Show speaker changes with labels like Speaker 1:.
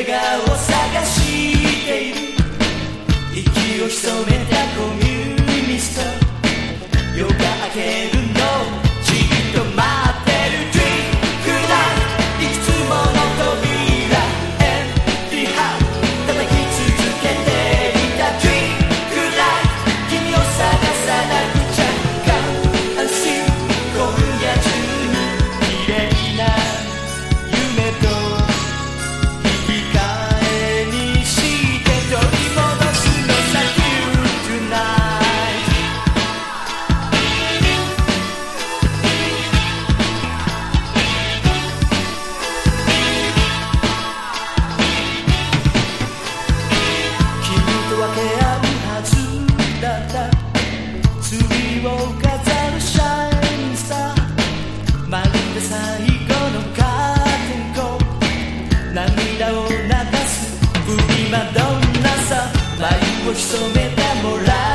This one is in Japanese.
Speaker 1: 笑顔を探している息を潜めたコミュニスト夜が明けるのじっと待ってる Dream Club いくつもの扉 Empty House 叩き続けていた Dream Club 君を探さなくちゃ Come and see 今夜中に綺麗な夢と引き換えにして取り戻すのさ You tonight君と分け合うはずだったツリーを飾るシャイニーさまるで最後のカーテンコール涙を流すプリマドンナさ眉を潜めたモラ